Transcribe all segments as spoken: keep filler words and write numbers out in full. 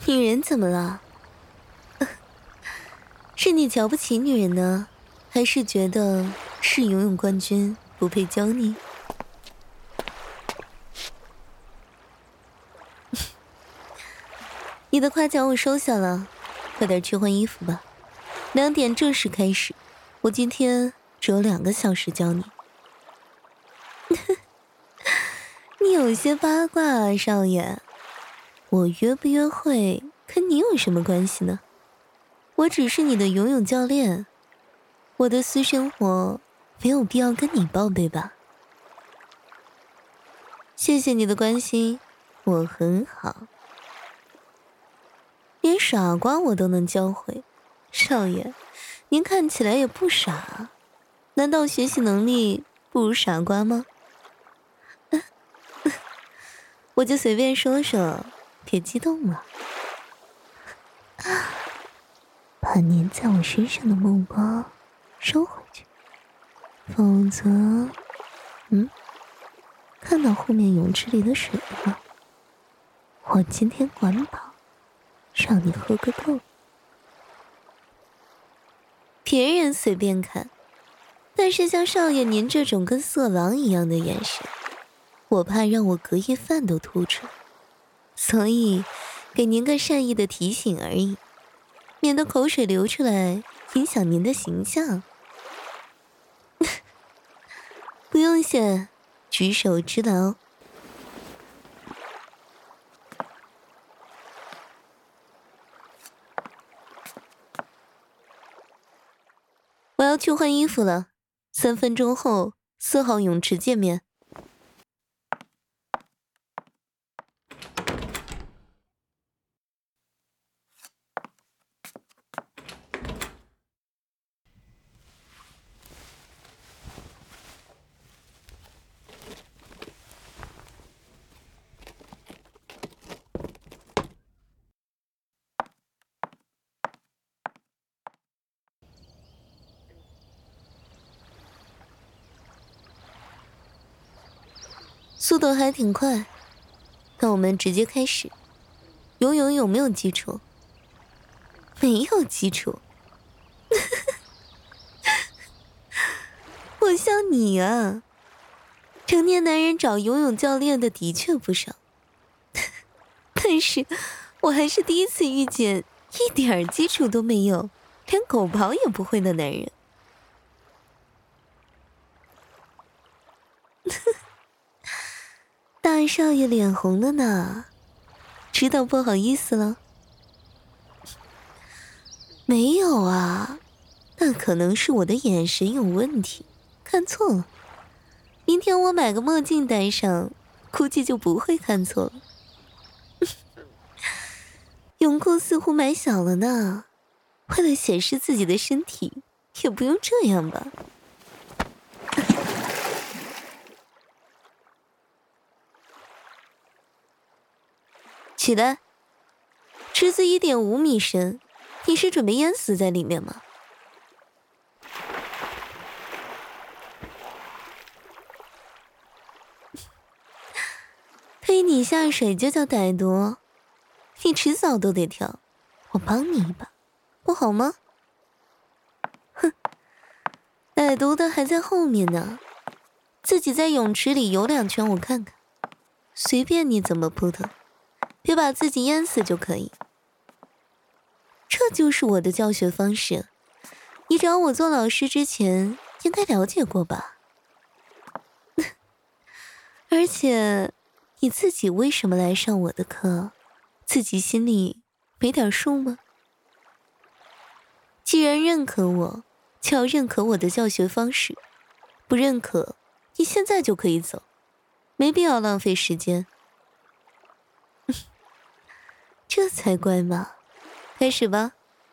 女人怎么了？是你瞧不起女人呢，还是觉得是游泳冠军不配教你？你的夸奖我收下了，快点去换衣服吧。两点正式开始，我今天只有两个小时教你。你有些八卦啊，少爷。我约不约会跟你有什么关系呢？我只是你的游泳教练，我的私生活没有必要跟你报备吧？谢谢你的关心，我很好。连傻瓜我都能教会，少爷，您看起来也不傻，难道学习能力不如傻瓜吗？我就随便说说，别激动了。把粘在我身上的目光收回去，否则，嗯，看到后面泳池里的水了。我今天管饱，让你喝个够。别人随便看，但是像少爷您这种跟色狼一样的眼神，我怕让我隔夜饭都吐出来，所以给您个善意的提醒而已，免得口水流出来影响您的形象。不用谢，举手之劳。我要去换衣服了，三分钟后四号泳池见面。速度还挺快，那我们直接开始。游泳有没有基础？没有基础。我像你啊，成年男人找游泳教练的的确不少，但是我还是第一次遇见一点基础都没有，连狗刨也不会的男人。大少爷脸红了呢，知道不好意思了？没有啊，那可能是我的眼神有问题，看错了。明天我买个墨镜戴上，估计就不会看错了。泳裤似乎买小了呢，为了显示自己的身体，也不用这样吧。起来，池子一点五米深，你是准备淹死在里面吗？推你下水就叫歹毒，你迟早都得跳，我帮你一把，不好吗？哼，歹毒的还在后面呢，自己在泳池里游两圈我看看，随便你怎么扑腾，别把自己淹死就可以。这就是我的教学方式，你找我做老师之前应该了解过吧？而且你自己为什么来上我的课，自己心里没点数吗？既然认可我，就要认可我的教学方式，不认可，你现在就可以走，没必要浪费时间。这才乖嘛，开始吧。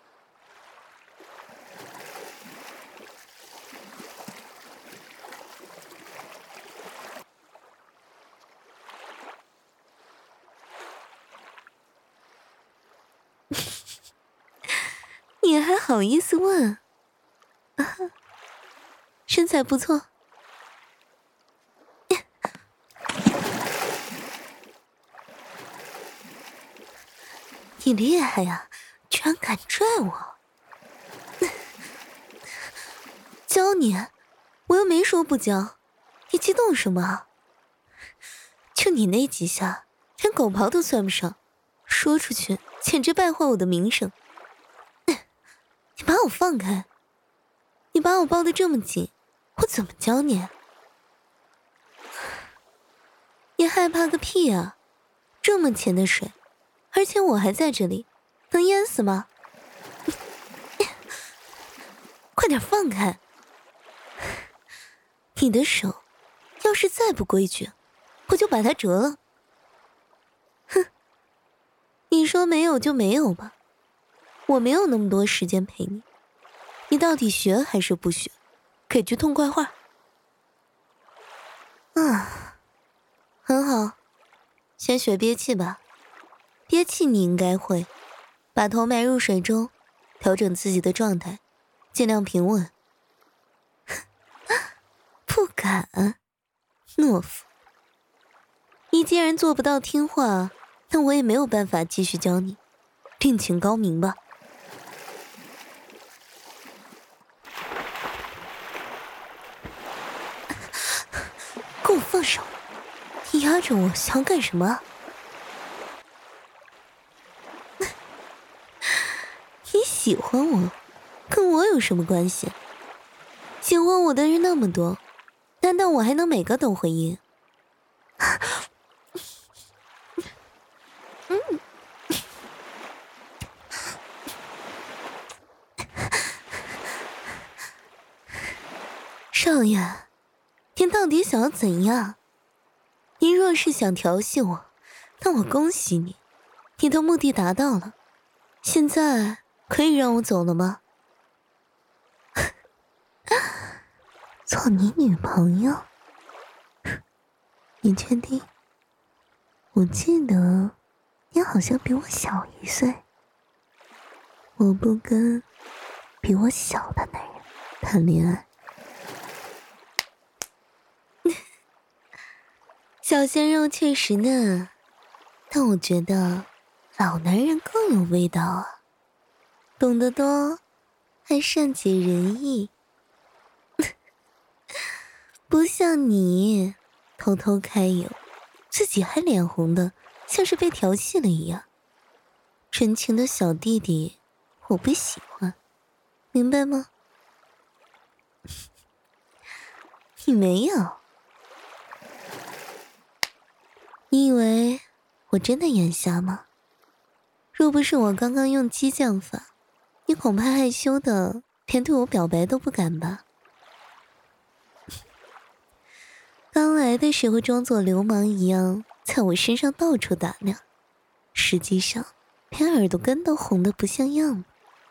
你还好意思问？啊，身材不错。 你厉害呀，居然敢拽我！教你，我又没说不教，你激动什么？就你那几下，连狗刨都算不上，说出去简直败坏我的名声。你把我放开！你把我抱得这么紧，我怎么教你？你害怕个屁啊！这么浅的水，而且我还在这里，能淹死吗？快点放开！你的手要是再不规矩，我就把它折了。哼，你说没有就没有吧，我没有那么多时间陪你。你到底学还是不学？给句痛快话。啊，很好，先学憋气吧。憋气你应该会，把头埋入水中，调整自己的状态，尽量平稳。不敢，懦夫。你既然做不到听话，那我也没有办法继续教你，另请高明吧。给我放手！你压着我想干什么？你喜欢我，跟我有什么关系？喜欢我的人那么多，难道我还能每个都回应？嗯，少爷，您到底想要怎样？您若是想调戏我，那我恭喜你，你的目的达到了。现在可以让我走了吗？做你女朋友？你确定？我记得你好像比我小一岁。我不跟比我小的男人谈恋爱。小鲜肉确实嫩，但我觉得老男人更有味道啊，懂得多，还善解人意。不像你，偷偷揩油，自己还脸红的，像是被调戏了一样。纯情的小弟弟，我不喜欢，明白吗？你没有。你以为我真的眼瞎吗？若不是我刚刚用激将法，你恐怕害羞的连对我表白都不敢吧？刚来的时候装作流氓一样，在我身上到处打量，实际上连耳朵根都红得不像样。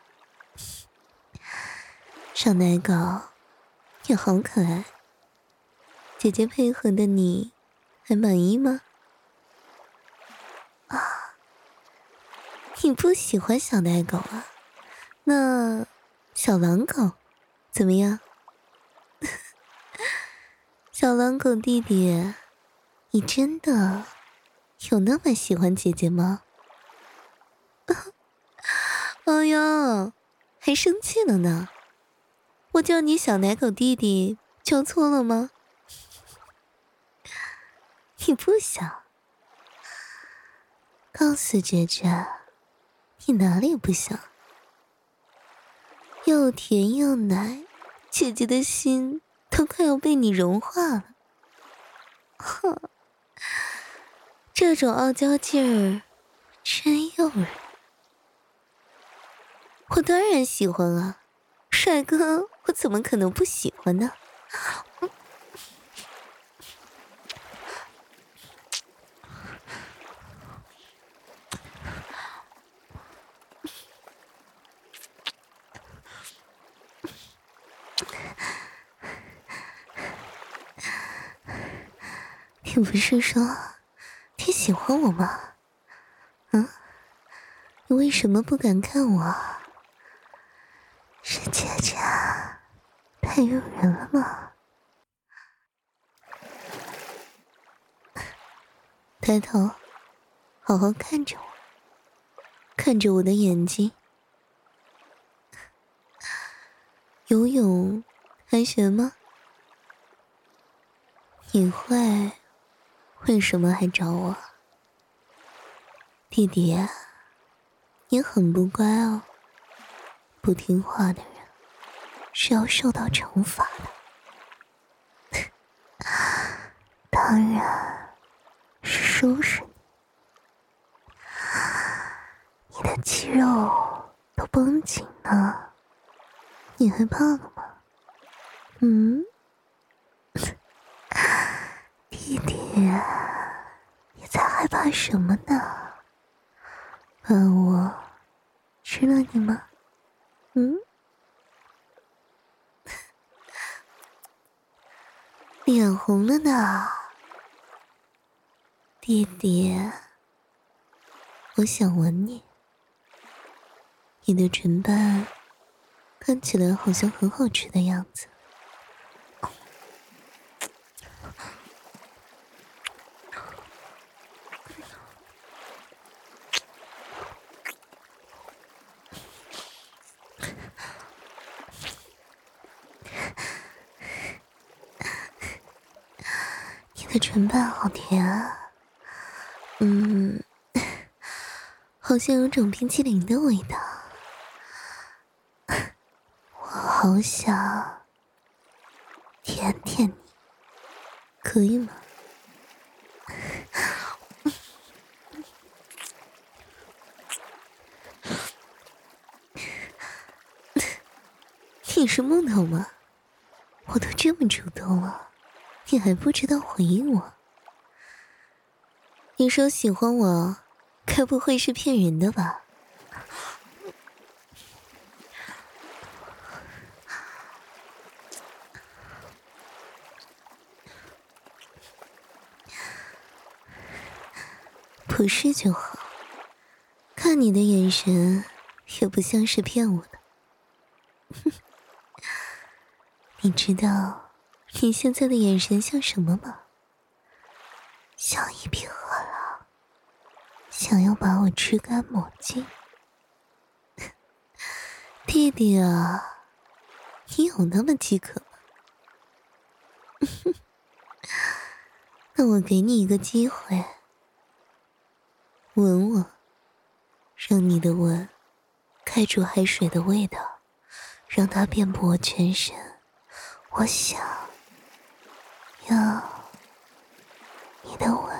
小奶狗，你好可爱，姐姐配合的你还满意吗？啊，你不喜欢小奶狗啊？那小狼狗怎么样？小狼狗弟弟，你真的有那么喜欢姐姐吗？哎呀，还生气了呢！我叫你小奶狗弟弟，叫错了吗？你不想？告诉姐姐，你哪里不想？又甜又奶，姐姐的心都快要被你融化了。哼，这种傲娇劲儿真诱人。我当然喜欢啊，帅哥，我怎么可能不喜欢呢？你不是说你喜欢我吗？嗯，你为什么不敢看我？是姐姐太诱人了吗？抬头，好好看着我， 看着我的眼睛。游泳还学吗？你会，为什么还找我？弟弟，你很不乖哦，不听话的人是要受到惩罚的。当然是收拾你。你的肌肉都绷紧了，你害怕了吗？嗯？弟弟，你在害怕什么呢？怕我吃了你吗？嗯？脸红了呢。弟弟，我想吻你。你的唇瓣看起来好像很好吃的样子。你的唇瓣好甜啊，嗯，好像有种冰淇淋的味道。我好想舔舔你，可以吗？你是木头吗？我都这么主动了，你还不知道回应我？你说喜欢我，该不会是骗人的吧？不是就好，看你的眼神也不像是骗我的。你知道你现在的眼神像什么吗？像一匹饿狼，想要把我吃干抹净。弟弟啊，你有那么饥渴吗？那我给你一个机会，吻我，让你的吻盖住海水的味道，让它遍布我全身。我想要你的吻。